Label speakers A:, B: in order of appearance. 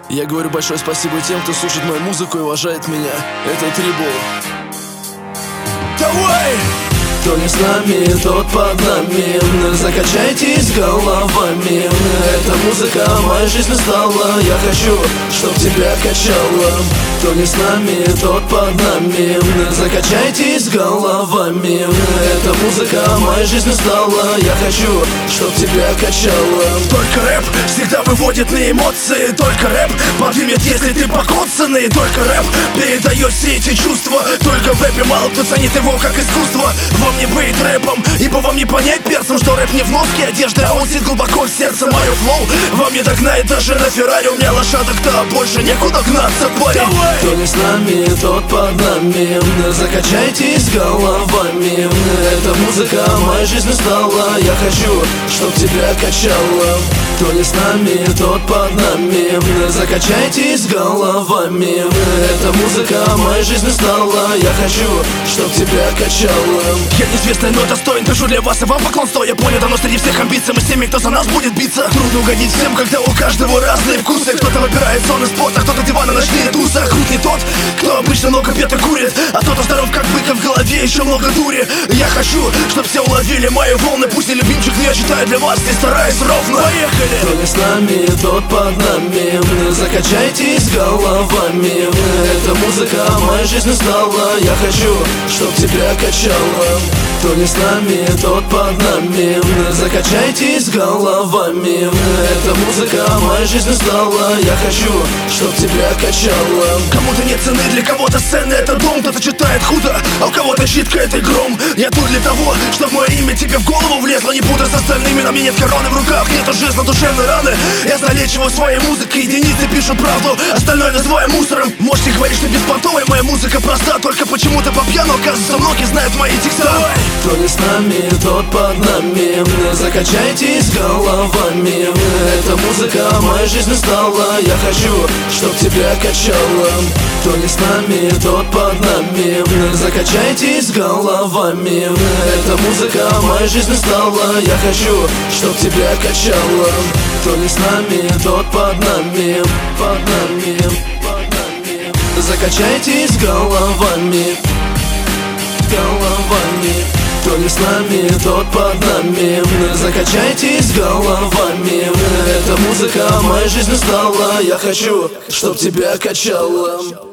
A: Я говорю большое спасибо тем, кто слушает мою музыку и уважает меня. Это Трибл. Давай! Кто не с нами, тот под нами. Закачайтесь головами. Эта музыка моей жизнью стала. Я хочу, чтоб тебя качало. Кто не с нами, тот под нами. Закачайтесь головами. Эта музыка моей жизнью стала. Я хочу, чтоб тебя качало.
B: Только рэп всегда выводит на эмоции. Только рэп поднимет, если ты покоцанный. Только рэп передает все эти чувства. Только в рэпе мало кто ценит его как искусство. Вам не быть рэпом, ибо вам не понять перцем, что рэп не в носке одежды, а он сидит глубоко в сердце. Мое флоу вам не догнает даже на Феррари. У меня лошадок-то больше некуда гнаться, парень. Давай!
A: Кто не с нами, тот под нами. Закачайтесь головами. Эта музыка моей жизнью стала. Я хочу, чтоб тебя качало. Кто не с нами, тот под нами. Закачайтесь головами. Эта музыка моей жизнью стала. Я хочу, чтоб тебя качало.
B: Я неизвестный, но достоин, пишу для вас и вам поклон стоя. Понял давно среди всех амбиций, мы с теми, кто за нас будет биться. Трудно угодить всем, когда у каждого разные вкусы. Кто-то выбирает сон и спорт, а кто-то диван на ночные тусы. Крут не тот, кто обычно много пьет и курит, а тот здоров как быка, в голове еще много дури. Я хочу, чтоб все уловили мои волны. Пусть не любимчик, но я читаю для вас и стараюсь ровно. Поехали!
A: Кто не с нами, тот под нами. Закачайтесь головами. Эта музыка моей жизнью стала. Я хочу, чтоб тебя качало. Кто не с нами, тот под нами. Закачайтесь головами. Эта музыка моей жизнью стала. Я хочу, чтоб тебя качало.
B: Кому-то нет цены, для кого-то сцена это дом. Кто-то читает худо, а у кого-то читка это гром. Я тут для того, чтоб мое имя тебе в голову влезло. Не путай с остальными, на мне нет короны в руках. Нету жезла душевной раны. Я залечиваю своей музыкой. Единицы пишут правду, остальное называю мусором. Можете говорить, что беспонтовая моя музыка проста. Только почему-то по пьяну, оказывается, многие знают мои текста.
A: Кто не с нами, тот под нами. Закачайтесь головами. Эта музыка моей жизнью стала. Я хочу, чтоб тебя качало. Кто не с нами, тот под нами. Закачайтесь головами. Эта музыка моей жизнью стала. Я хочу, чтоб тебя качало. Кто не с нами, тот под нами. Под нами, под нами. Закачайтесь головами. Головами. Кто не с нами, тот под нами. Закачайтесь головами. Эта музыка моей жизнью стала. Я хочу, чтоб тебя качало.